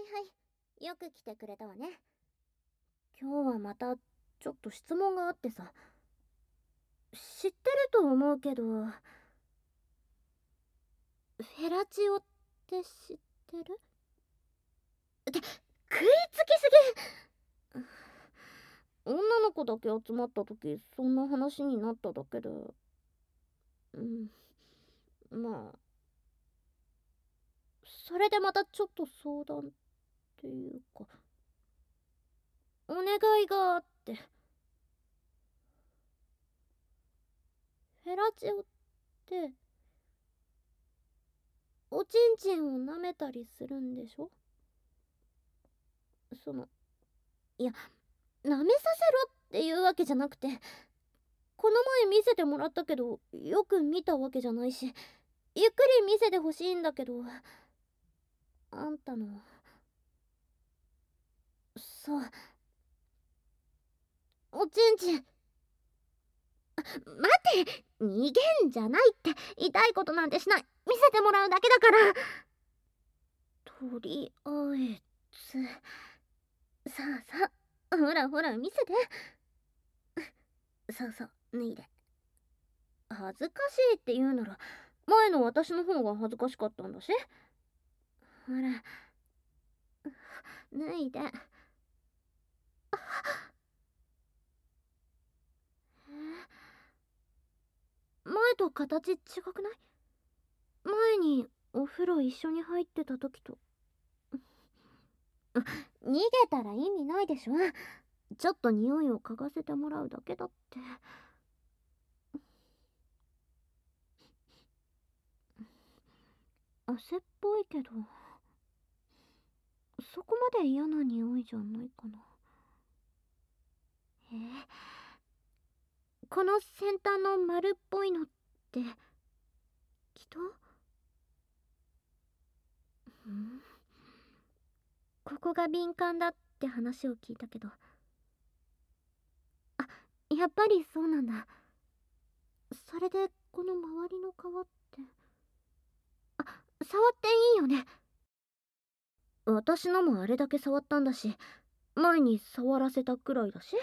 はい。よく来てくれたわね。今日はまたちょっと質問があってさ。知ってると思うけど、フェラチオって知ってる？って食いつきすぎ。女の子だけ集まった時そんな話になっただけで。まあそれでまたちょっと相談っていうかお願いがあって。フェラチオっておちんちんを舐めたりするんでしょ？いや、舐めさせろっていうわけじゃなくて、この前見せてもらったけどよく見たわけじゃないし、ゆっくり見せてほしいんだけど。あんたの、そう、おちんちん。待て、逃げんじゃないって。痛いことなんてしない。見せてもらうだけだから。とりあえず、さあさあ、ほらほら見せて。そうそう、脱いで。恥ずかしいって言うなら前の私の方が恥ずかしかったんだし。ほら、脱いで。前と形違くない？前にお風呂一緒に入ってた時と。逃げたら意味ないでしょ。ちょっと匂いを嗅がせてもらうだけだって。汗っぽいけど、そこまで嫌な匂いじゃないかな。この先端の丸っぽいのって人？ここが敏感だって話を聞いたけど。あ、やっぱりそうなんだ。それでこの周りの皮って、あ、触っていいよね？私のもあれだけ触ったんだし、前に触らせたくらいだし。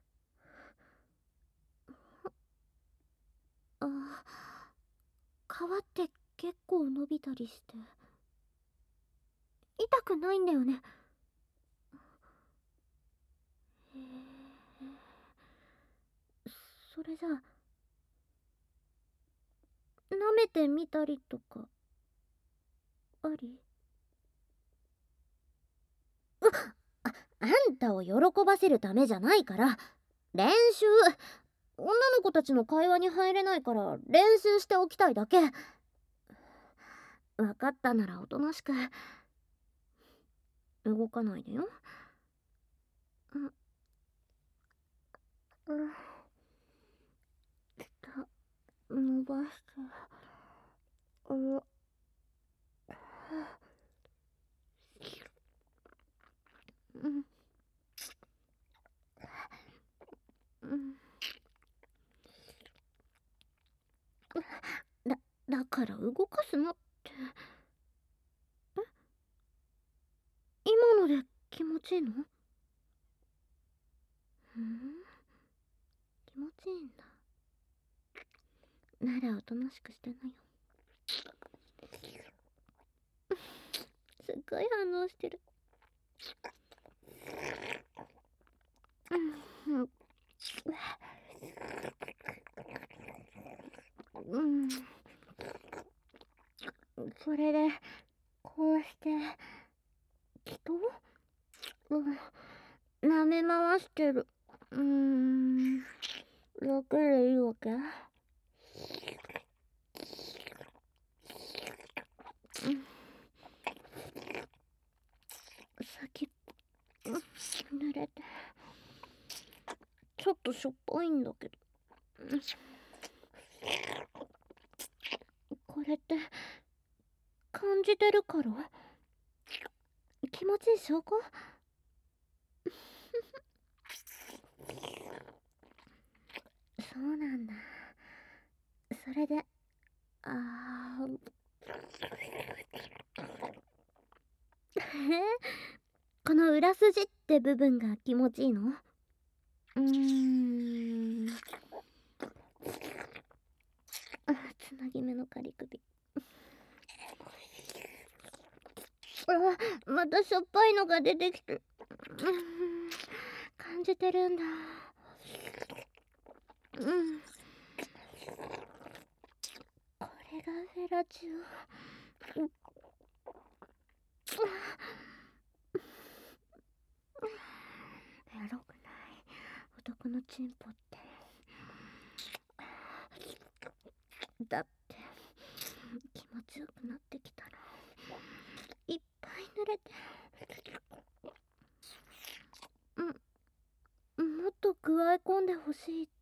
あ、皮って結構伸びたりして痛くないんだよね？へえ。それじゃあ舐めてみたりとかあり？あんたを喜ばせるためじゃないから。練習。女の子たちの会話に入れないから練習しておきたいだけ。分かったならおとなしく動かないでよ。伸ばして。うんうんだだから動かすなって。今ので気持ちいいの？気持ちいいんだ。ならおとなしくしてなよ。すっごい反応してる。それでこうして人舐め回してる。楽でいいわけ？先濡れてちょっとしょっぱいんだけど。これって感じてるから？気持ちいい証拠？そうなんだ。それで、あーこの裏筋って部分が気持ちいいの？つなぎ目の仮首。またしょっぱいのが出てきて。感じてるんだ。これがフェラチオ。エロくない男のチンポって。だって気持ちよくなってきたらいっぱい濡れて、もっと加え込んでほしいって。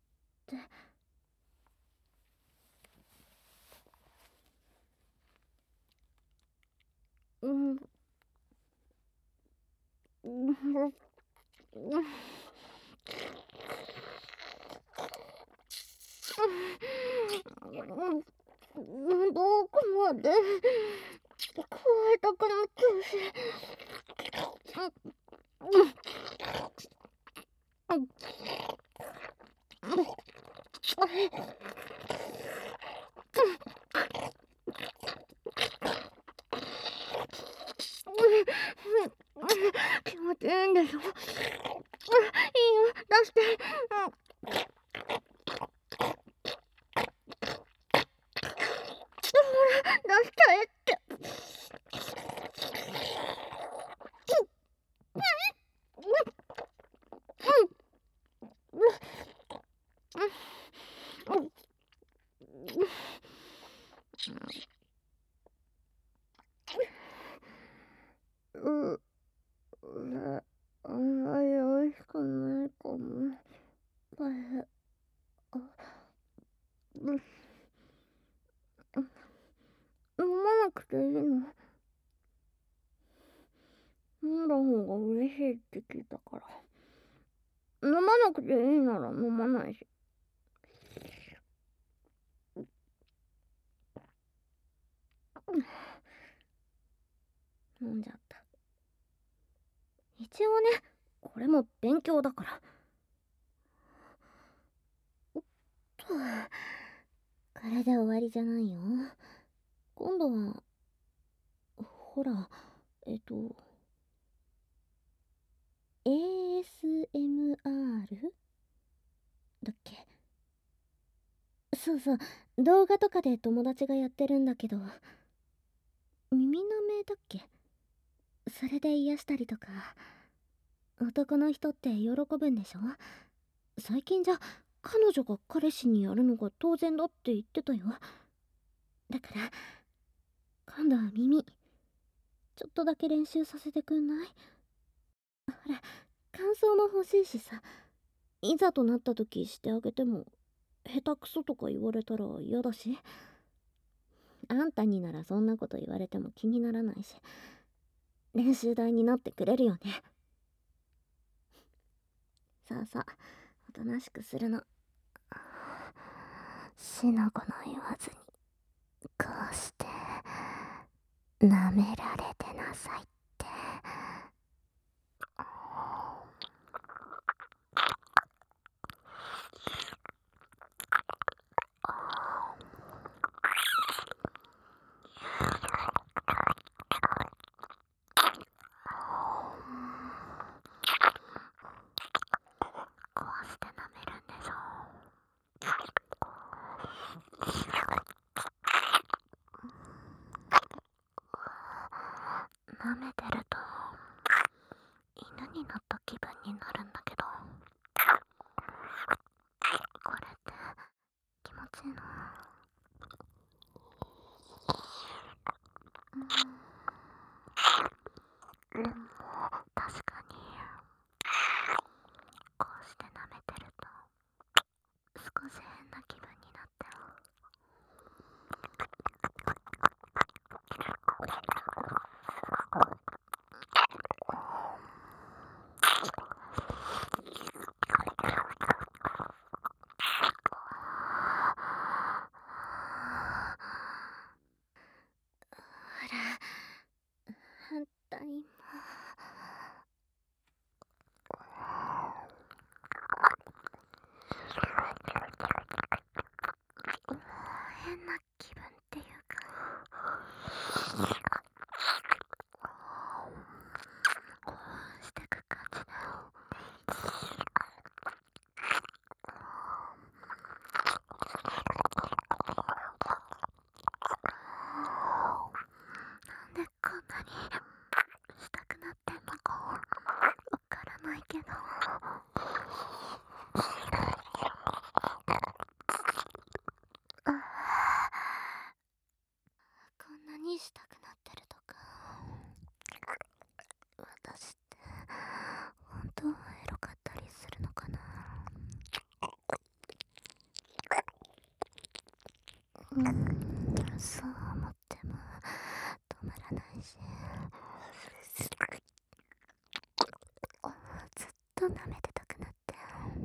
どこまで加えたくなってほしい。気持ちいいんでしょ。いいよ、出して。出しちゃえって。あんまり美味しくないかも。飲まなくていいの？飲んだ方が嬉しいって聞いたから。飲まなくていいなら飲まないし。飲んじゃった。一応ね、これも勉強だから。おっと、これで終わりじゃないよ。今度はほら、ASMR だっけ？そうそう、動画とかで友達がやってるんだけど、耳舐めだっけ？それで癒したりとか。男の人って喜ぶんでしょ？最近じゃ彼女が彼氏にやるのが当然だって言ってたよ。だから今度は耳ちょっとだけ練習させてくんない？ほら、感想も欲しいしさ。いざとなった時してあげても下手くそとか言われたら嫌だし。あんたにならそんなこと言われても気にならないし、練習台になってくれるよね。さあさあ、おとなしくするの。しのこの言わずにこうして舐められてなさいって。こうして舐めるんでしょ。舐めてると犬になった気分になるんだけど、これって気持ちいいの？でも確かにこうして舐めてると少し変な気分になってる。ほら、反対も。 何したくなってるとか。私って本当はエロかったりするのかな。そう思っても止まらないし、ずっと舐めてたくなって。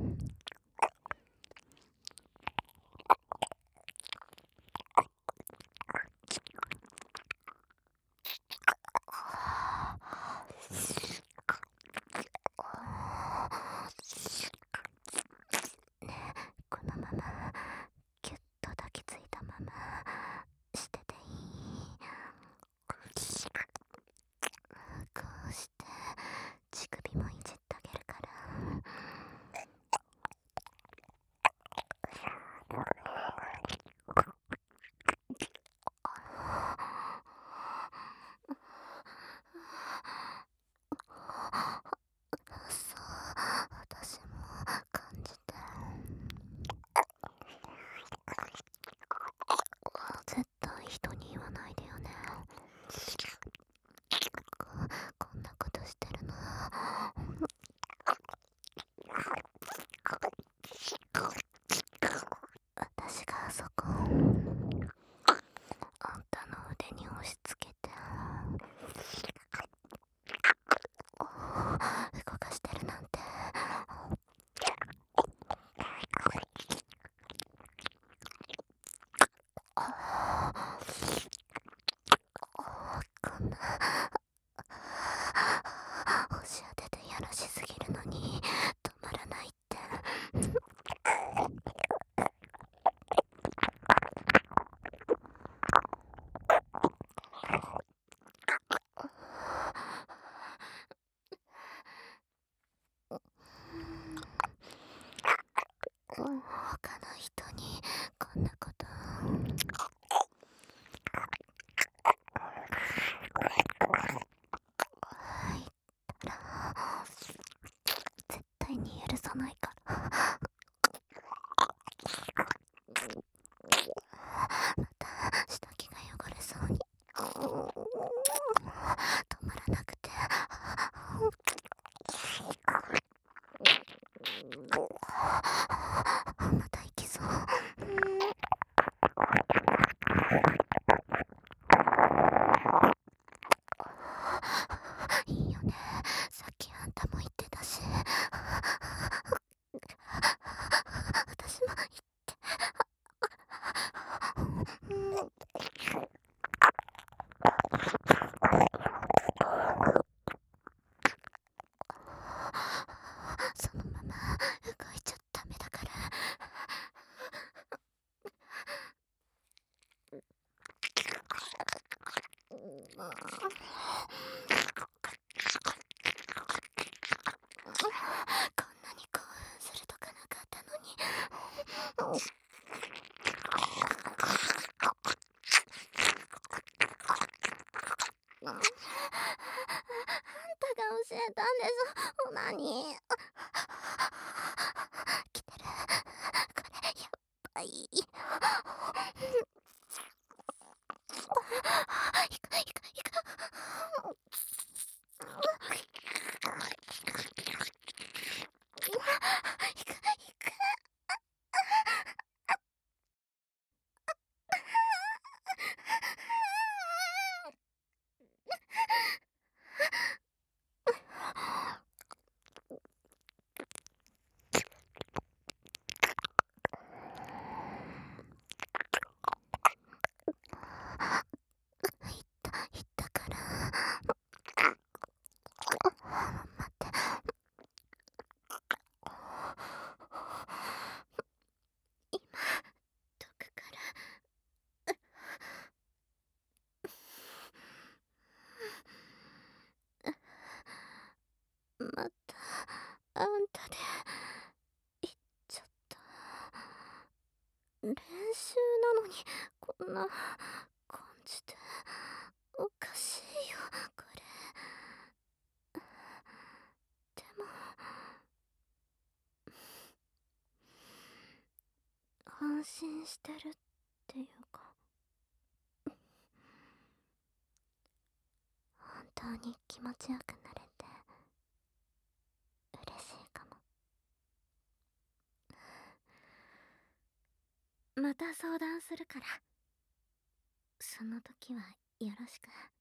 このままギュッと抱きついたまましてていい？こうして乳首もいじってあげるから。そう、私も感じて。絶対人に言わないでよね。こんなことしてるの。私があそこあんたの腕に押し付けて動かしてるなんて。こんな押し当ててやらしすぎるのに止まらないって。他の人にこんなこと言ったら絶対に許さないから。また下着が汚れそうに止まらなくて。また行きそう。いいよね、さっきあんたも言ってたし。私も言って。そのまま動いちゃダメだから。こんなに興奮するとかなかったのに。あんたが教えたんでしょ。何？来てる。これやっばい。行く行く行く。行く行く。行ったから。待って。今どくから。またあんたで行っちゃった。練習なのにこんな感じで。おかしいよこれ。でも安心してるっていうか。 当に気持ちよくなれて嬉しいかも。また相談するから、その時はよろしく。